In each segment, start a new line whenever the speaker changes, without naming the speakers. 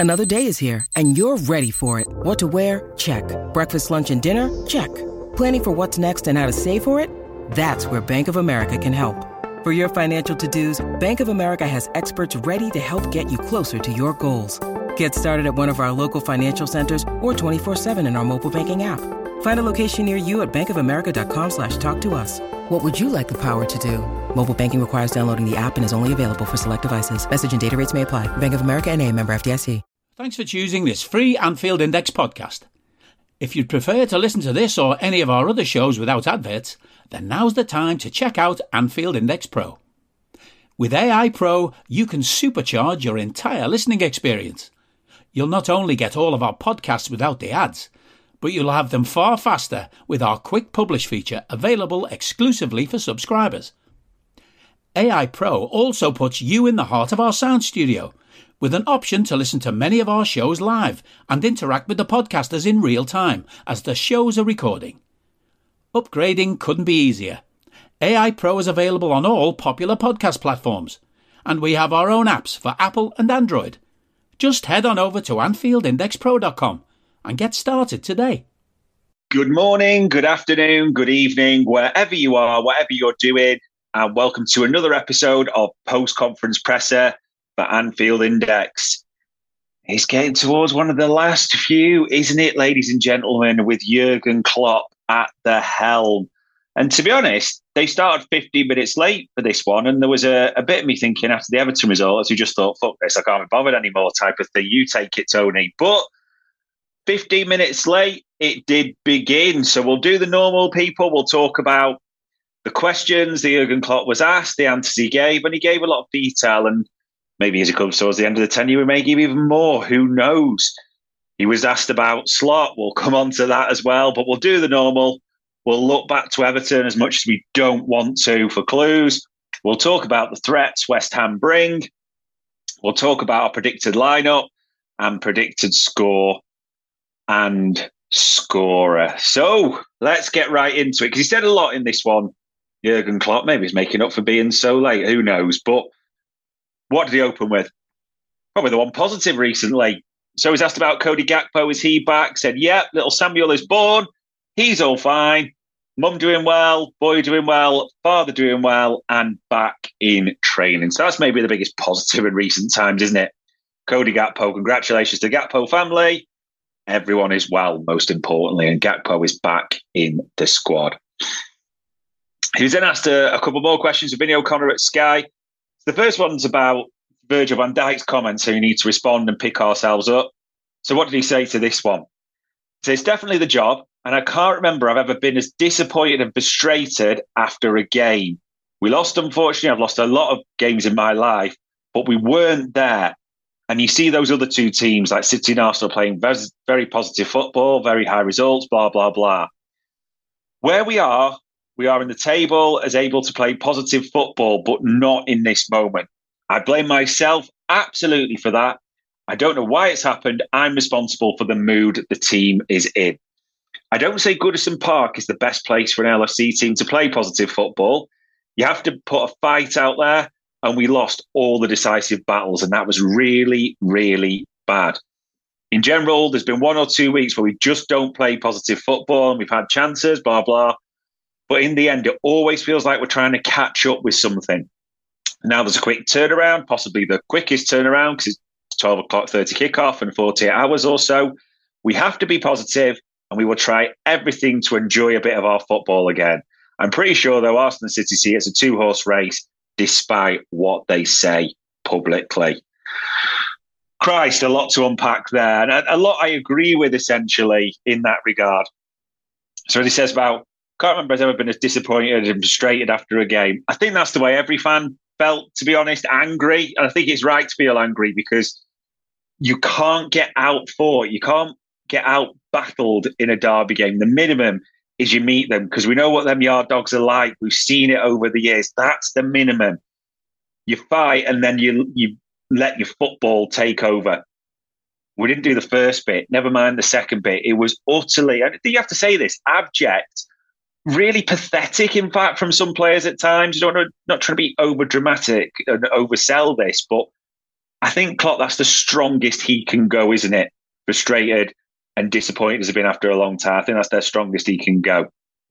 Another day is here, and you're ready for it. What to wear? Check. Breakfast, lunch, and dinner? Check. Planning for what's next and how to save for it? That's where Bank of America can help. For your financial to-dos, Bank of America has experts ready to help get you closer to your goals. Get started at one of our local financial centers or 24/7 in our mobile banking app. Find a location near you at bankofamerica.com/talktous. What would you like the power to do? Mobile banking requires downloading the app and is only available for select devices. Message and data rates may apply. Bank of America N.A., member FDIC.
Thanks for choosing this free Anfield Index podcast. If you'd prefer to listen to this or any of our other shows without adverts, then now's the time to check out Anfield Index Pro. With AI Pro, you can supercharge your entire listening experience. You'll not only get all of our podcasts without the ads, but you'll have them far faster with our Quick Publish feature available exclusively for subscribers. AI Pro also puts you in the heart of our sound studio, with an option to listen to many of our shows live and interact with the podcasters in real time as the shows are recording. Upgrading couldn't be easier. AI Pro is available on all popular podcast platforms, and we have our own apps for Apple and Android. Just head on over to AnfieldIndexPro.com and get started today.
Good morning, good afternoon, good evening, wherever you are, whatever you're doing, and welcome to another episode of Post-Conference Presser for Anfield Index. It's getting towards one of the last few, isn't it, ladies and gentlemen, with Jurgen Klopp at the helm. And to be honest, they started 15 minutes late for this one, and there was a bit of me thinking after the Everton result, as you just thought, fuck this, I can't be bothered anymore type of thing. You take it, Tony. But 15 minutes late, it did begin. So we'll do the normal, people. We'll talk about the questions that Jurgen Klopp was asked, the answers he gave, and he gave a lot of detail. And maybe as it comes towards the end of the tenure, we may give even more. Who knows? He was asked about Slot. We'll come on to that as well. But we'll do the normal. We'll look back to Everton as much as we don't want to for clues. We'll talk about the threats West Ham bring. We'll talk about our predicted lineup and predicted score and scorer. So let's get right into it, because he said a lot in this one, Jurgen Klopp. Maybe he's making up for being so late. Who knows? But what did he open with? Probably the one positive recently. So he's asked about Cody Gakpo. Is he back? Said, yep, little Samuel is born. He's all fine. Mum doing well, boy doing well, father doing well, and back in training. So that's maybe the biggest positive in recent times, isn't it? Cody Gakpo, congratulations to Gakpo family. Everyone is well, most importantly, and Gakpo is back in the squad. He was then asked a couple more questions of Vinny O'Connor at Sky. The first one's about Virgil van Dijk's comments, so you need to respond and pick ourselves up. So what did he say to this one? So it's definitely the job, and I can't remember I've ever been as disappointed and frustrated after a game. We lost, unfortunately. I've lost a lot of games in my life, but we weren't there. And you see those other two teams like City and Arsenal playing very, very positive football, very high results, blah, blah, blah. Where we are in the table as able to play positive football, but not in this moment. I blame myself absolutely for that. I don't know why it's happened. I'm responsible for the mood the team is in. I don't say Goodison Park is the best place for an LFC team to play positive football. You have to put a fight out there, and we lost all the decisive battles, and that was really, really bad. In general, there's been 1 or 2 weeks where we just don't play positive football, and we've had chances, blah, blah. But in the end, it always feels like we're trying to catch up with something. Now there's a quick turnaround, possibly the quickest turnaround, because it's 12 o'clock 30 kickoff and 48 hours or so. We have to be positive, and we will try everything to enjoy a bit of our football again. I'm pretty sure, though, Arsenal City see it's a 2-horse race, despite what they say publicly. Christ, a lot to unpack there. And a lot I agree with, essentially, in that regard. So he says about, can't remember I've ever been as disappointed and frustrated after a game. I think that's the way every fan felt, to be honest, angry. And I think it's right to feel angry, because you can't get out fought. You can't get out battled in a derby game. The minimum is you meet them, because we know what them yard dogs are like. We've seen it over the years. That's the minimum. You fight, and then you let your football take over. We didn't do the first bit, never mind the second bit. It was utterly, I think you have to say this, abject, really pathetic, in fact, from some players at times. Not trying to be over dramatic and oversell this, but I think Klopp, that's the strongest he can go, isn't it? Frustrated and disappointed as he's been after a long time. I think that's their strongest he can go.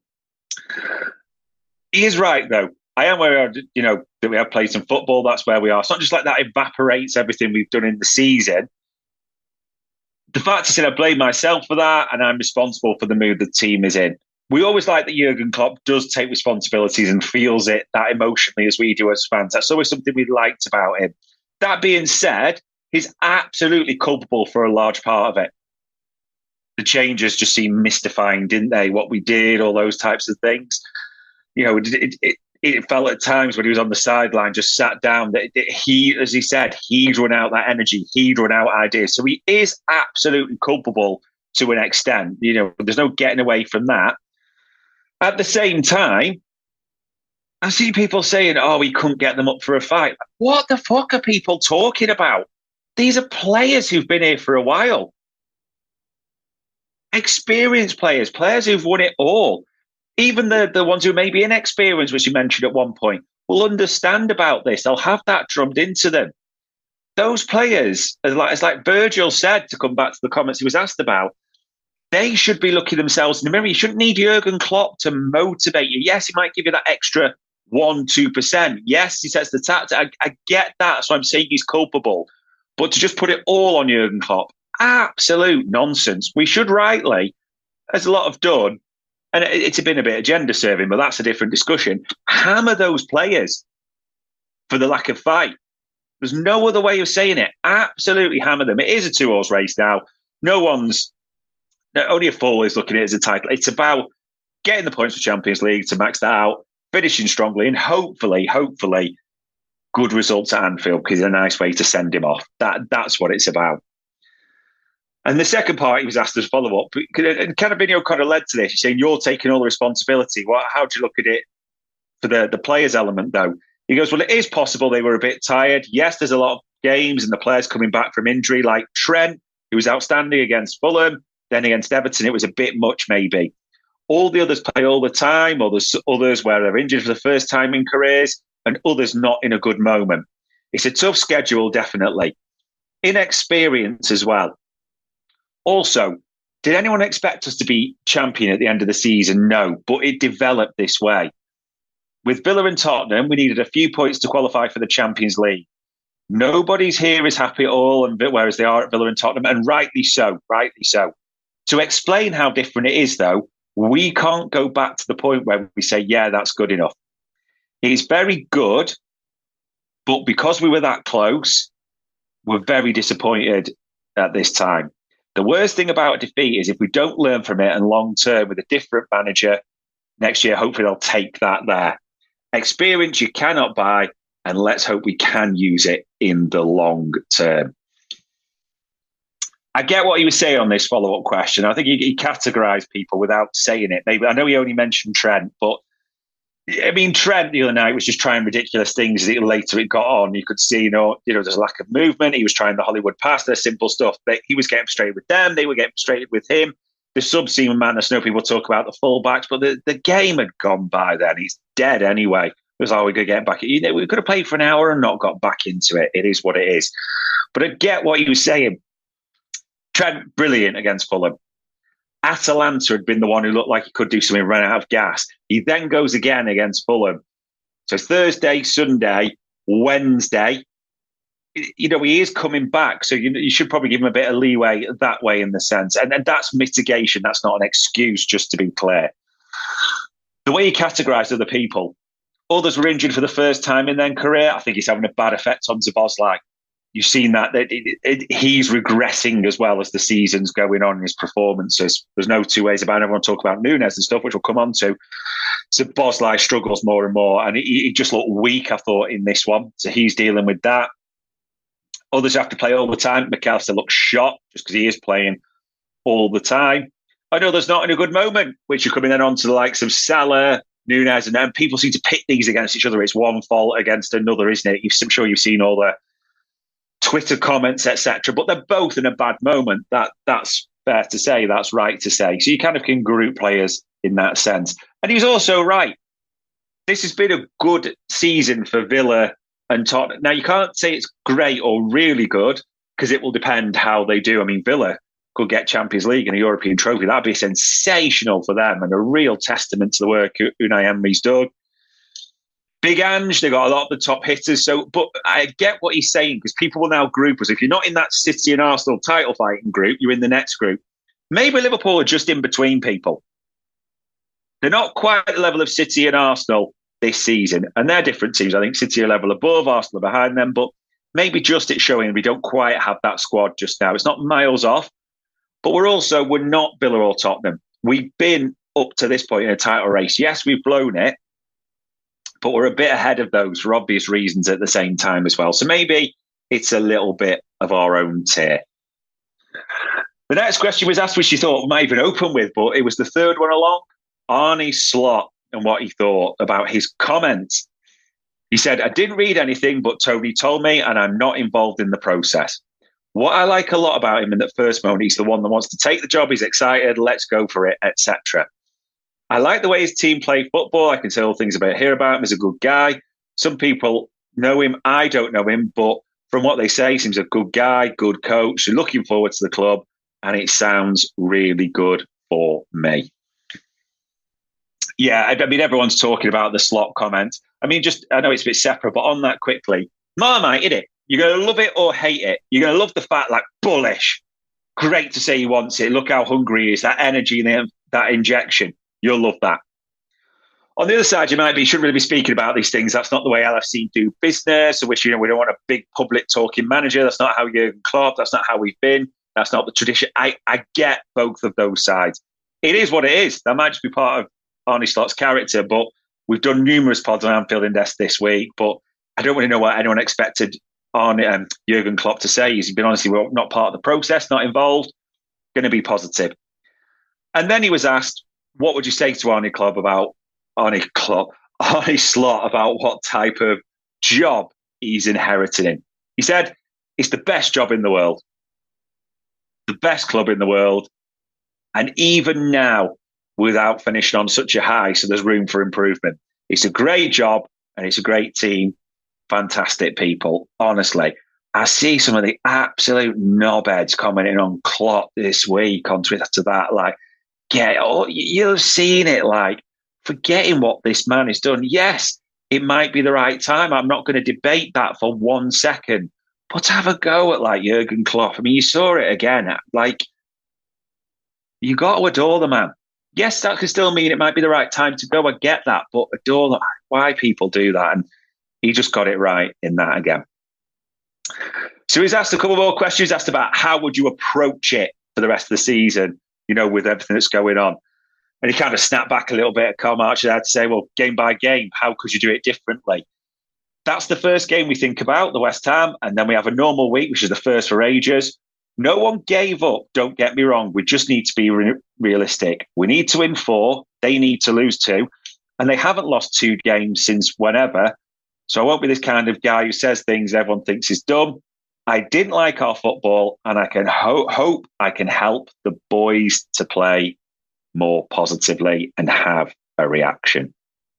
He is right, though. I am where we are, that we have played some football. That's where we are. It's not just like that evaporates everything we've done in the season. The fact is that I blame myself for that, and I'm responsible for the mood the team is in. We always like that Jurgen Klopp does take responsibilities and feels it that emotionally as we do as fans. That's always something we liked about him. That being said, he's absolutely culpable for a large part of it. The changes just seemed mystifying, didn't they? What we did, all those types of things. It felt at times when he was on the sideline, just sat down, that he, as he said, he'd run out that energy, he'd run out ideas. So he is absolutely culpable to an extent. There's no getting away from that. At the same time, I see people saying, he couldn't get them up for a fight. What the fuck are people talking about? These are players who've been here for a while. Experienced players who've won it all. Even the ones who may be inexperienced, which you mentioned at one point, will understand about this. They'll have that drummed into them. Those players, as like Virgil said, to come back to the comments he was asked about, they should be looking themselves in the mirror. You shouldn't need Jurgen Klopp to motivate you. Yes, he might give you that extra 1-2%. Yes, he sets the tactic. I get that. So I'm saying he's culpable. But to just put it all on Jurgen Klopp, absolute nonsense. We should rightly, as a lot have done, and it's been a bit of gender serving, but that's a different discussion, hammer those players for the lack of fight. There's no other way of saying it. Absolutely hammer them. It is a 2-horse race now. Only a fool is looking at it as a title. It's about getting the points for Champions League to max that out, finishing strongly, and hopefully, good results at Anfield, because it's a nice way to send him off. That's what it's about. And the second part, he was asked as follow-up, and Cannavino kind of led to this. He's saying, you're taking all the responsibility. How do you look at it for the players element, though? He goes, well, it is possible they were a bit tired. Yes, there's a lot of games and the players coming back from injury, like Trent, who was outstanding against Fulham, then against Everton, it was a bit much, maybe. All the others play all the time, or there's others where they're injured for the first time in careers, and others not in a good moment. It's a tough schedule, definitely. Inexperience as well. Also, did anyone expect us to be champion at the end of the season? No, but it developed this way. With Villa and Tottenham, we needed a few points to qualify for the Champions League. Nobody's here is happy at all, and whereas they are at Villa and Tottenham, and rightly so. To explain how different it is, though, we can't go back to the point where we say, yeah, that's good enough. It is very good, but because we were that close, we're very disappointed at this time. The worst thing about a defeat is if we don't learn from it, and long term with a different manager next year, hopefully they'll take that there. Experience you cannot buy, and let's hope we can use it in the long term. I get what he was saying on this follow-up question. I think he categorised people without saying it. Maybe I know he only mentioned Trent, but I mean, Trent the other night was just trying ridiculous things. Later it got on. You could see, there's a lack of movement. He was trying the Hollywood pass, their simple stuff. But he was getting frustrated with them. They were getting frustrated with him. The sub-seam madness. I know people talk about the fullbacks, but the game had gone by then. He's dead anyway. It was, we could get back. We could have played for an hour and not got back into it. It is what it is. But I get what he was saying. Trent, brilliant against Fulham. Atalanta had been the one who looked like he could do something and ran out of gas. He then goes again against Fulham. So Thursday, Sunday, Wednesday, he is coming back. So you should probably give him a bit of leeway that way in the sense. And that's mitigation. That's not an excuse, just to be clear. The way he categorised other people, others were injured for the first time in their career. I think he's having a bad effect on Szoboszlai. You've seen that he's regressing as well as the season's going on in his performances. There's no two ways about it. Everyone talk about Nunes and stuff, which we'll come on to. So Szoboszlai struggles more and more, and he just looked weak, I thought, in this one. So he's dealing with that. Others have to play all the time. McAllister looks shot just because he is playing all the time. I know there's not in a good moment, which you're coming then on to the likes of Salah, Nunes, and then people seem to pit these against each other. It's one fault against another, isn't it? I'm sure you've seen all the Twitter comments, etc. But they're both in a bad moment. That's fair to say. That's right to say. So you kind of can group players in that sense. And he's also right. This has been a good season for Villa and Tottenham. Now, you can't say it's great or really good because it will depend how they do. I mean, Villa could get Champions League and a European trophy. That'd be sensational for them and a real testament to the work Unai Emery's done. Big Ange, they got a lot of the top hitters. So, but I get what he's saying because people will now group us. If you're not in that City and Arsenal title fighting group, you're in the next group. Maybe Liverpool are just in between people. They're not quite at the level of City and Arsenal this season, and they're different teams. I think City are a level above, Arsenal are behind them, but maybe just it's showing we don't quite have that squad just now. It's not miles off, but we're not Villa or Tottenham. We've been up to this point in a title race. Yes, we've blown it, but we're a bit ahead of those for obvious reasons at the same time as well. So maybe it's a little bit of our own tier. The next question was asked, which you thought might even open with, but it was the third one along. Arne Slot and what he thought about his comments. He said, I didn't read anything, but Tony told me, and I'm not involved in the process. What I like a lot about him in that first moment, he's the one that wants to take the job, he's excited, let's go for it, etc. I like the way his team play football. I can tell things hear about him. He's a good guy. Some people know him. I don't know him, but from what they say, he seems a good guy, good coach. So looking forward to the club, and it sounds really good for me. Yeah, I mean, everyone's talking about the Slot comment. I mean, I know it's a bit separate, but on that quickly, Marmite, isn't it? You're going to love it or hate it. You're going to love the fact, like, bullish. Great to say he wants it. Look how hungry he is. That energy and that injection. You'll love that. On the other side, you shouldn't really be speaking about these things. That's not the way LFC do business, which, we don't want a big public talking manager. That's not how Jurgen Klopp. That's not how we've been. That's not the tradition. I get both of those sides. It is what it is. That might just be part of Arne Slot's character, but we've done numerous pods on Anfield Index this week, but I don't really know what anyone expected Jurgen Klopp to say. He's been honestly not part of the process, not involved, going to be positive. And then he was asked, what would you say to Arne Slot about what type of job he's inheriting? He said, it's the best job in the world, the best club in the world, and even now, without finishing on such a high, so there's room for improvement. It's a great job and it's a great team. Fantastic people. Honestly, I see some of the absolute knobheads commenting on Klopp this week on Twitter to that, like, you've seen it, like, forgetting what this man has done. Yes, it might be the right time. I'm not going to debate that for 1 second, but have a go at, like, Jurgen Klopp. I mean, you saw it again. Like, you got to adore the man. Yes, that could still mean it might be the right time to go. I get that, but adore why people do that. And he just got it right in that again. So he's asked a couple more questions. He's asked about how would you approach it for the rest of the season, with everything that's going on. And he kind of snapped back a little bit. Carl March had to say, well, game by game, how could you do it differently? That's the first game we think about, the West Ham. And then we have a normal week, which is the first for ages. No one gave up, don't get me wrong. We just need to be realistic. We need to win 4. They need to lose 2. And they haven't lost 2 games since whenever. So I won't be this kind of guy who says things everyone thinks is dumb. I didn't like our football, and I can hope I can help the boys to play more positively and have a reaction.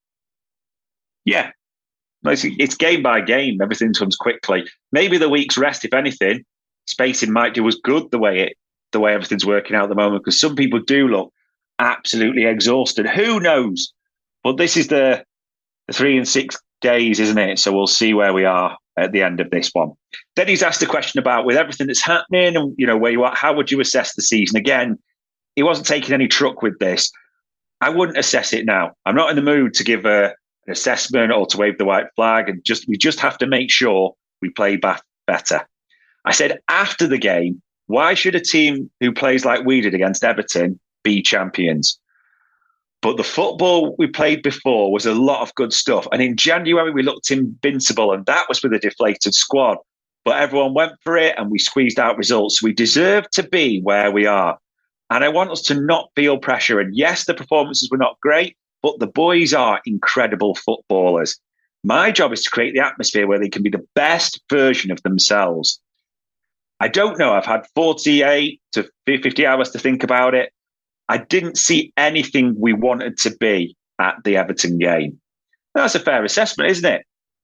Yeah, it's game by game. Everything comes quickly. Maybe the week's rest, if anything, spacing might do us good the way everything's working out at the moment, because some people do look absolutely exhausted. Who knows? But this is the 3 and 6 days, isn't it? So we'll see where we are at the end of this one. Then he's asked a question about, with everything that's happening and where you are, how would you assess the season? Again, he wasn't taking any truck with this. I wouldn't assess it now. I'm not in the mood to give an assessment or to wave the white flag, and we just have to make sure we play better. I said after the game, why should a team who plays like we did against Everton be champions? But the football we played before was a lot of good stuff. And in January, we looked invincible, and that was with a deflated squad. But everyone went for it, and we squeezed out results. We deserve to be where we are. And I want us to not feel pressure. And yes, the performances were not great, but the boys are incredible footballers. My job is to create the atmosphere where they can be the best version of themselves. I don't know. I've had 48 to 50 hours to think about it. I didn't see anything we wanted to be at the Everton game. That's a fair assessment, isn't it?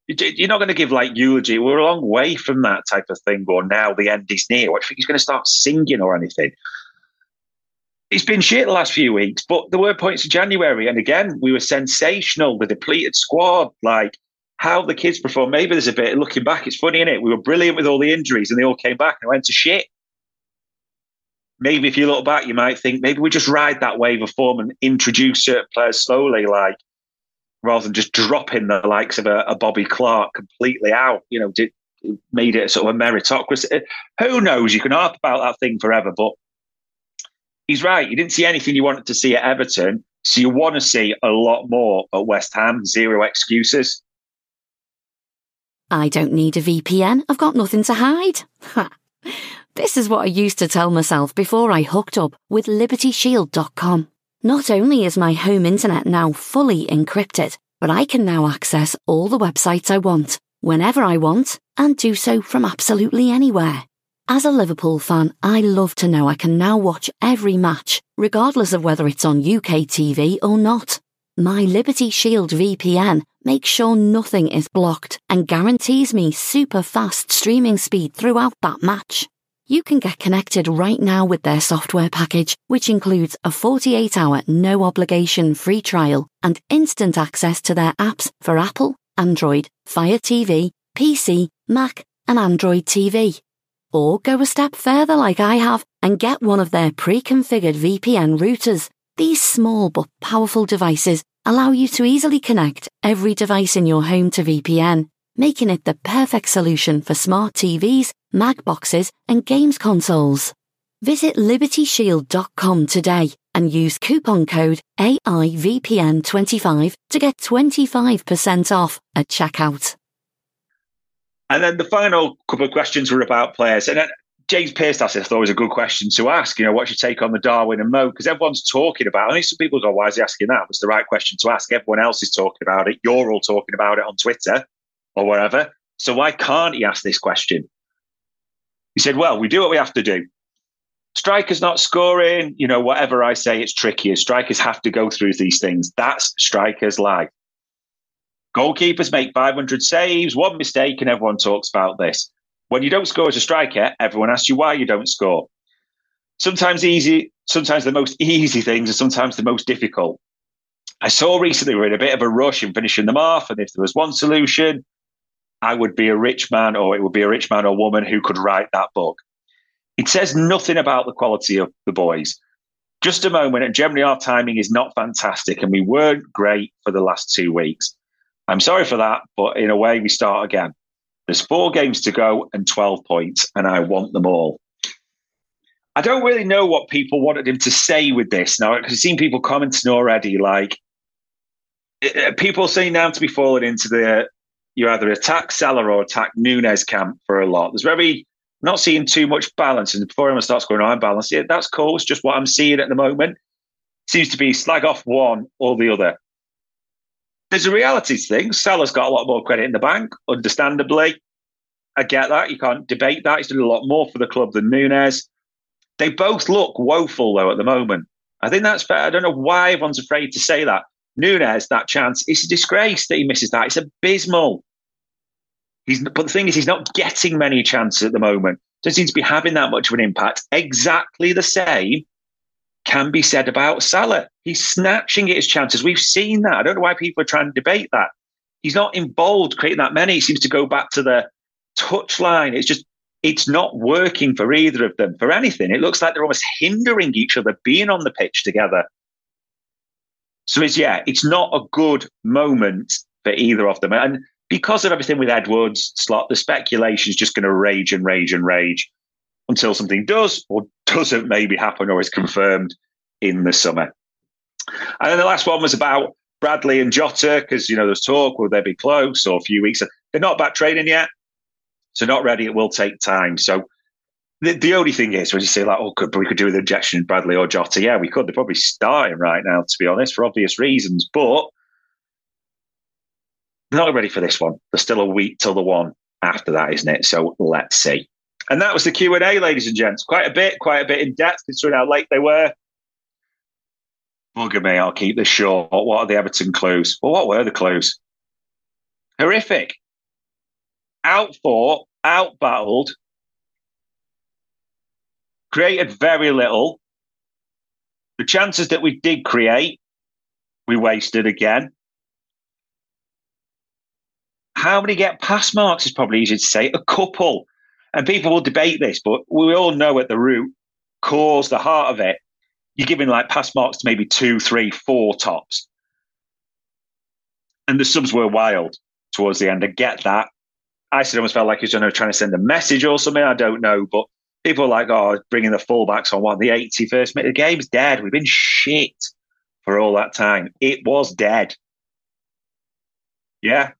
You're not going to give like eulogy. We're a long way from that type of thing. Or now the end is near. What do you think he's going to start singing or anything? It's been shit the last few weeks, but there were points in January, and again, we were sensational. The depleted squad, like how the kids performed. Maybe there's a bit looking back. It's funny, isn't it? We were brilliant with all the injuries, and they all came back and went to shit. Maybe if you look back, you might think maybe we just ride that wave of form and introduce certain players slowly, like rather than just dropping the likes of a Bobby Clark completely out. Made it sort of a meritocracy. Who knows? You can harp about that thing forever, but he's right. You didn't see anything you wanted to see at Everton, so you want to see a lot more at West Ham. Zero excuses.
I don't need a VPN. I've got nothing to hide. This is what I used to tell myself before I hooked up with LibertyShield.com. Not only is my home internet now fully encrypted, but I can now access all the websites I want, whenever I want, and do so from absolutely anywhere. As a Liverpool fan, I love to know I can now watch every match, regardless of whether it's on UK TV or not. My Liberty Shield VPN makes sure nothing is blocked and guarantees me super fast streaming speed throughout that match. You can get connected right now with their software package, which includes a 48-hour no-obligation free trial and instant access to their apps for Apple, Android, Fire TV, PC, Mac, and Android TV. Or go a step further like I have and get one of their pre-configured VPN routers. These small but powerful devices allow you to easily connect every device in your home to VPN, making it the perfect solution for smart TVs, Mac boxes, and games consoles. Visit LibertyShield.com today and use coupon code AIVPN25 to get 25% off at checkout.
And then the final couple of questions were about players. And James Pearce asked, I thought it was a good question to ask. What's your take on the Darwin and Mo? Because everyone's talking about it. I think some people go, why is he asking that? It's the right question to ask. Everyone else is talking about it. You're all talking about it on Twitter or wherever. So why can't he ask this question? He said, well, we do what we have to do. Strikers not scoring, whatever I say, it's trickier. Strikers have to go through these things. That's strikers' life. Goalkeepers make 500 saves, one mistake, and everyone talks about this. When you don't score as a striker, everyone asks you why you don't score. Sometimes easy, sometimes the most easy things, and sometimes the most difficult. I saw recently we're in a bit of a rush in finishing them off, and if there was one solution, I would be a rich man, or it would be a rich man or woman who could write that book. It says nothing about the quality of the boys. Just a moment, and generally our timing is not fantastic, and we weren't great for the last 2 weeks. I'm sorry for that, but in a way, we start again. There's 4 games to go and 12 points, and I want them all. I don't really know what people wanted him to say with this. Now, I've seen people commenting already, like, people seem now to be falling into you either attack Salah or attack Núñez camp for a lot. Not seeing too much balance. And before everyone starts going, I'm balanced. Yeah, that's cool. It's just what I'm seeing at the moment. Seems to be slag off one or the other. There's a reality to things. Salah's got a lot more credit in the bank, understandably. I get that. You can't debate that. He's done a lot more for the club than Núñez. They both look woeful, though, at the moment. I think that's fair. I don't know why everyone's afraid to say that. Núñez, that chance, it's a disgrace that he misses that. It's abysmal. But the thing is, he's not getting many chances at the moment. Doesn't seem to be having that much of an impact. Exactly the same can be said about Salah. He's snatching at his chances. We've seen that. I don't know why people are trying to debate that. He's not involved creating that many. He seems to go back to the touchline. It's not working for either of them for anything. It looks like they're almost hindering each other being on the pitch together. So it's not a good moment for either of them. And because of everything with Edwards, Slot, the speculation is just going to rage and rage and rage until something does or doesn't maybe happen or is confirmed in the summer. And then the last one was about Bradley and Jota, because, there's talk, will they be close or a few weeks? They're not back training yet, so not ready. It will take time. So the only thing is, when you say, like, we could do with injection Bradley or Jota. Yeah, we could. They're probably starting right now, to be honest, for obvious reasons. But they're not ready for this one. There's still a week till the one after that, isn't it? So let's see. And that was the Q&A, ladies and gents. Quite a bit in depth, considering how late they were. Bugger me, I'll keep this short. What are the Everton clues? Well, what were the clues? Horrific. Outfought, outbattled, created very little. The chances that we did create, we wasted again. How many get pass marks is probably easy to say. A couple. And people will debate this, but we all know at the root, cause, the heart of it, you're giving like pass marks to maybe 2, 3, 4 tops. And the subs were wild towards the end. I get that. I almost felt like he was trying to send a message or something. I don't know. But people are like, oh, bringing the fullbacks on the 81st minute. The game's dead. We've been shit for all that time. It was dead. Yeah.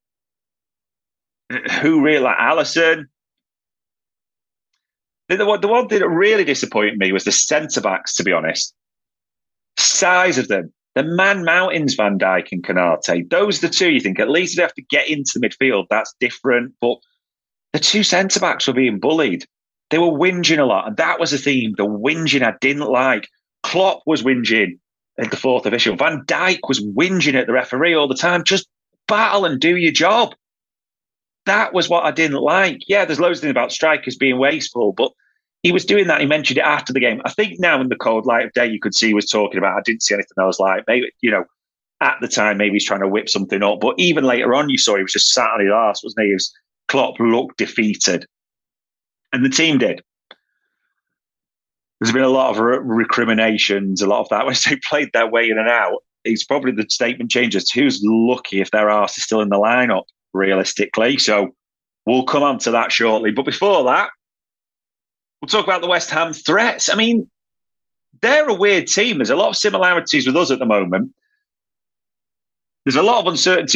Who really, like Alisson? The one thing that really disappointed me was the centre-backs, to be honest. Size of them. The man mountains, Van Dijk and Konate. Those are the two you think, at least they have to get into the midfield. That's different. But the two centre-backs were being bullied. They were whinging a lot. And that was the theme, the whinging I didn't like. Klopp was whinging at the fourth official. Van Dijk was whinging at the referee all the time. Just battle and do your job. That was what I didn't like. Yeah, there's loads of things about strikers being wasteful, but he was doing that. He mentioned it after the game. I think now in the cold light of day, you could see he was talking about, I didn't see anything else like, maybe, at the time, maybe he's trying to whip something up. But even later on, you saw he was just sat on his arse, wasn't he? Klopp looked defeated. And the team did. There's been a lot of recriminations, a lot of that. When they played their way in and out, it's probably the statement changes. Who's lucky if their arse is still in the lineup, realistically? So we'll come on to that shortly. But before that, we'll talk about the West Ham threats. I mean, they're a weird team. There's a lot of similarities with us at the moment. There's a lot of uncertainty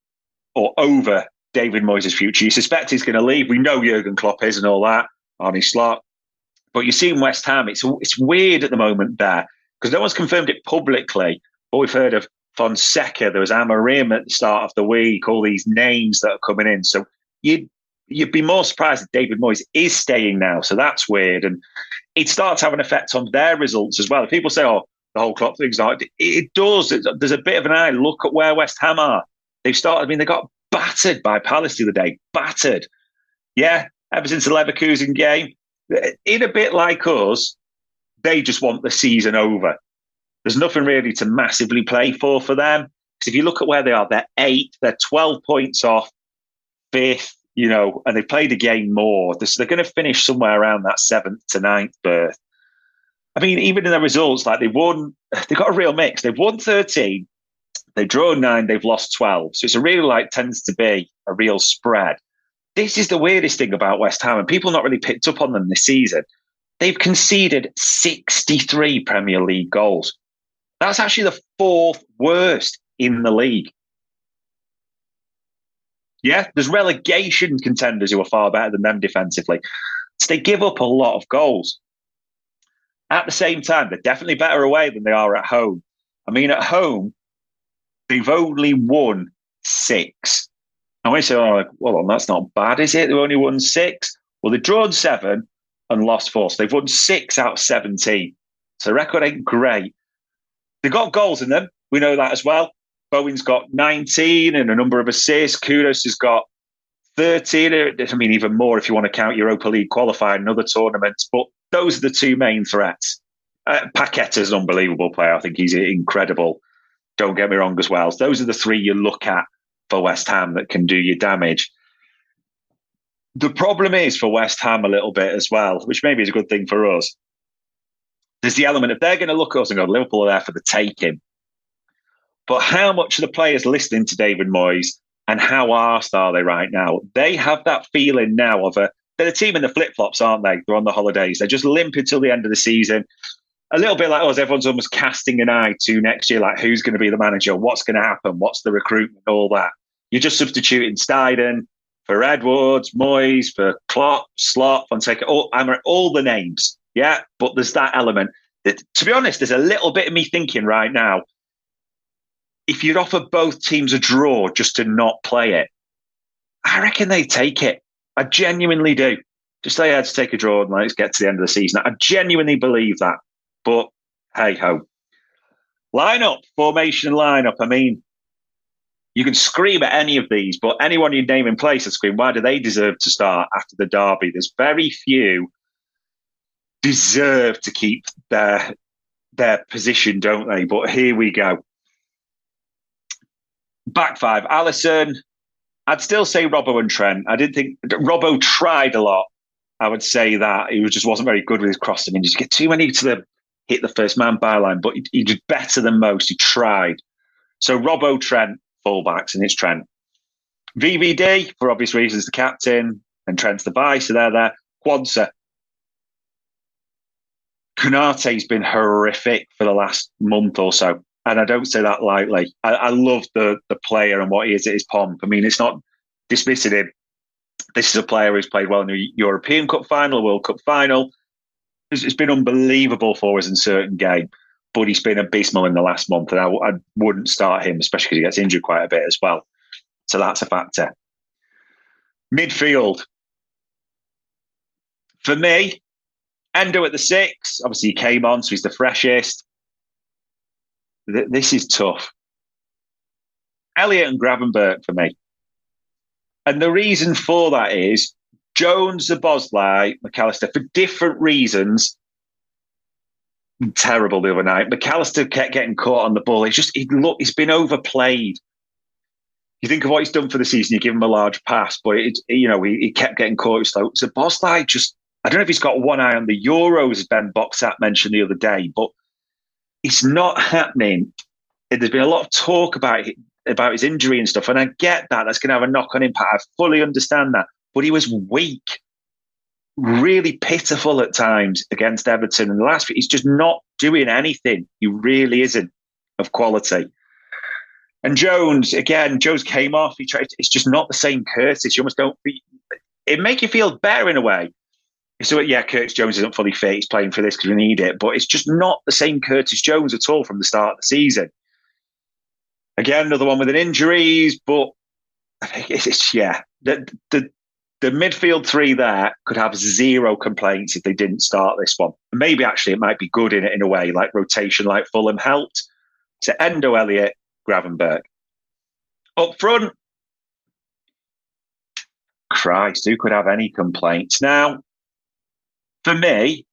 over David Moyes' future. You suspect he's going to leave. We know Jurgen Klopp is and all that, Arne Slot. But you see in West Ham, it's weird at the moment there because no one's confirmed it publicly. But we've heard of Fonseca. There was Amorim at the start of the week. All these names that are coming in. So you'd be more surprised that David Moyes is staying now. So that's weird. And it starts having an effect on their results as well. If people say, oh, the whole Klopp thing's not, it does. There's a bit of an eye. Look at where West Ham are. They got battered by Palace the other day. Battered. Yeah, ever since the Leverkusen game. In a bit like us, they just want the season over. There's nothing really to massively play for them. Because if you look at where they are, they're 8th, they're 12 points off 5th, and they played a game more. So they're going to finish somewhere around that 7th to 9th berth. I mean, even in their results, like they've got a real mix. They've won 13, they've drawn 9, they've lost 12. So it's a really tends to be a real spread. This is the weirdest thing about West Ham, and people not really picked up on them this season. They've conceded 63 Premier League goals. That's actually the 4th worst in the league. Yeah, there's relegation contenders who are far better than them defensively. So they give up a lot of goals. At the same time, they're definitely better away than they are at home. I mean, at home, they've only won 6. And we say, well, that's not bad, is it? They've only won 6. Well, they've drawn 7 and lost 4. So they've won 6 out of 17. So the record ain't great. They've got goals in them. We know that as well. Bowen's got 19 and a number of assists. Kudus has got 13. I mean, even more if you want to count Europa League qualifying and other tournaments. But those are the two main threats. Paqueta's an unbelievable player. I think he's incredible. Don't get me wrong as well. So those are the 3 you look at for West Ham that can do you damage. The problem is for West Ham a little bit as well, which maybe is a good thing for us. There's the element, if they're going to look at us and go, Liverpool are there for the taking. But how much are the players listening to David Moyes and how arsed are they right now? They have that feeling now of they're a team in the flip-flops, aren't they? They're on the holidays. They're just limp until the end of the season. A little bit like us, everyone's almost casting an eye to next year, like who's going to be the manager, what's going to happen, what's the recruitment, all that. You're just substituting Steiden for Edwards, Moyes, for Klopp, Slot, Fonseca, all the names. Yeah, but there's that element. That, to be honest, there's a little bit of me thinking right now, if you'd offer both teams a draw just to not play it, I reckon they'd take it. I genuinely do. Just say, let's take a draw and let's get to the end of the season. I genuinely believe that. But hey ho. Formation lineup. I mean, You can scream at any of these, but anyone you name in place and scream, why do they deserve to start after the derby? There's very few deserve to keep their position, don't they? But here we go. Back five, Alisson. I'd still say Robbo and Trent. I didn't think Robbo tried a lot. I would say that he just wasn't very good with his crossing. He just get too many to hit the first man byline, but he did better than most. He tried. So Robbo, Trent, fullbacks, and it's Trent. VVD, for obvious reasons, the captain, and Trent's the vice, so they're there. Quansah. Konate's been horrific for the last month or so, and I don't say that lightly. I love the player and what he is at his pomp. I mean, it's not dismissing him. This is a player who's played well in the European Cup final, a World Cup final. It's been unbelievable for us in certain games, but he's been abysmal in the last month, and I wouldn't start him, especially because he gets injured quite a bit as well. So that's a factor. Midfield. For me, Endo at the 6. Obviously, he came on, so he's the freshest. This is tough. Elliott and Gravenberch for me. And the reason for that is Jones, Szoboszlai, McAllister, for different reasons, terrible the other night. McAllister kept getting caught on the ball. He's been overplayed. You think of what he's done for the season, you give him a large pass, but he kept getting caught. So Szoboszlai I don't know if he's got one eye on the Euros, as Ben Boxat mentioned the other day, but it's not happening. There's been a lot of talk about his injury and stuff, and I get that. That's going to have a knock-on impact. I fully understand that. But he was weak, really pitiful at times against Everton. In the last week, he's just not doing anything. He really isn't of quality. And Jones came off. It's just not the same Curtis. You almost don't. It make you feel better in a way. So yeah, Curtis Jones isn't fully fit. He's playing for this because we need it, but it's just not the same Curtis Jones at all from the start of the season. Again, another one with an injuries, but the midfield three there could have zero complaints if they didn't start this one. And maybe actually it might be good in a way, like rotation, like Fulham helped. So Endo, Elliott, Gravenberch. Up front, Christ, who could have any complaints? Now, for me,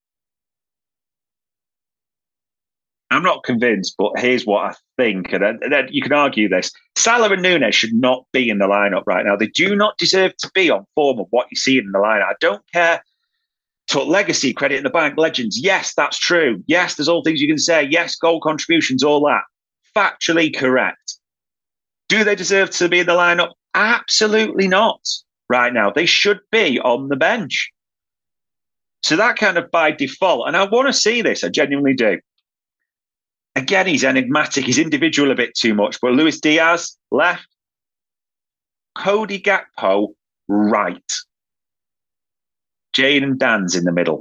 I'm not convinced, but here's what I think. And you can argue this. Salah and Núñez should not be in the lineup right now. They do not deserve to be on form of what you see in the lineup. I don't care. Took legacy, credit in the bank, legends. Yes, that's true. Yes, there's all things you can say. Yes, goal contributions, all that. Factually correct. Do they deserve to be in the lineup? Absolutely not right now. They should be on the bench. So that kind of by default. And I want to see this. I genuinely do. Again, he's enigmatic. He's individual a bit too much. But Luis Diaz, left. Cody Gakpo, right. Jayden Danns in the middle.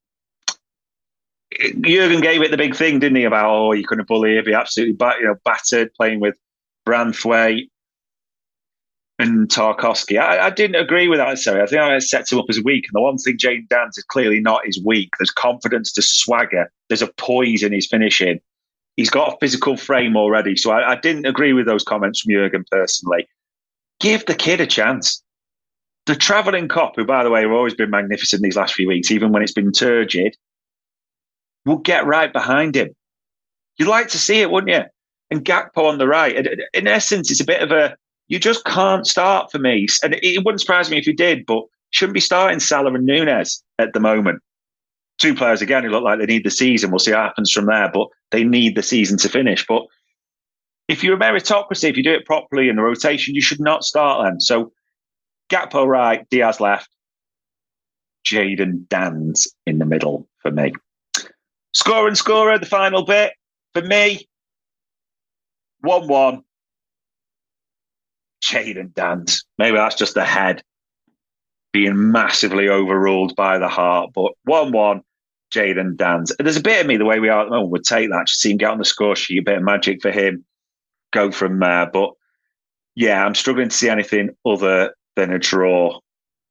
Jurgen gave it the big thing, didn't he, about, you couldn't bully, he'd be absolutely battered, playing with Branthwaite and Tarkowski. I didn't agree with that necessarily. I think I set him up as weak. And the one thing Jayden Danns is clearly not is weak. There's confidence, there's swagger, there's a poise in his finishing. He's got a physical frame already. So I didn't agree with those comments from Jurgen personally. Give the kid a chance. The travelling cop, who, by the way, have always been magnificent these last few weeks, even when it's been turgid, will get right behind him. You'd like to see it, wouldn't you? And Gakpo on the right. In essence, it's a bit of you just can't start for me. And it wouldn't surprise me if you did, but shouldn't be starting Salah and Núñez at the moment. Two players, again, who look like they need the season. We'll see what happens from there, but they need the season to finish. But if you're a meritocracy, if you do it properly in the rotation, you should not start them. So Gakpo right, Diaz left, Jayden Danns in the middle for me. Scorer, the final bit. For me, 1-1. Jayden Danns. Maybe that's just the head being massively overruled by the heart, but 1-1, Jayden Danns. There's a bit of me, the way we are at the moment, would take that, just see him get on the score sheet, a bit of magic for him, go from there. But yeah, I'm struggling to see anything other than a draw.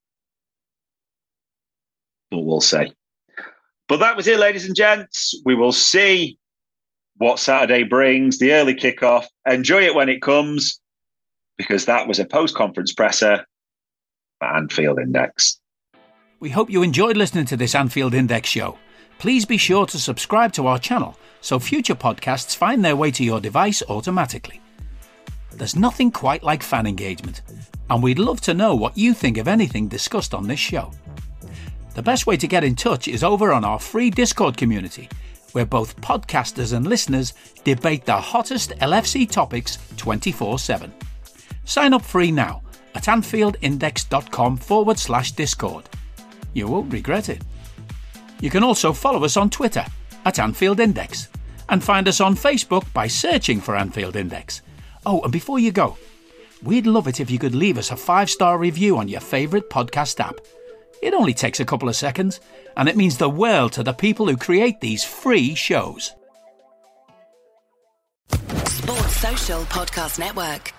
But we'll see. But that was it, ladies and gents. We will see what Saturday brings, the early kickoff. Enjoy it when it comes. because that was a post-conference presser for Anfield Index.
We hope you enjoyed listening to this Anfield Index show. Please be sure to subscribe to our channel so future podcasts find their way to your device automatically. There's nothing quite like fan engagement, and we'd love to know what you think of anything discussed on this show. The best way to get in touch is over on our free Discord community, where both podcasters and listeners debate the hottest LFC topics 24/7. Sign up free now at AnfieldIndex.com/Discord. You won't regret it. You can also follow us on Twitter at Anfield Index and find us on Facebook by searching for Anfield Index. Oh, and before you go, we'd love it if you could leave us a 5-star review on your favourite podcast app. It only takes a couple of seconds, and it means the world to the people who create these free shows.
Sports Social Podcast Network.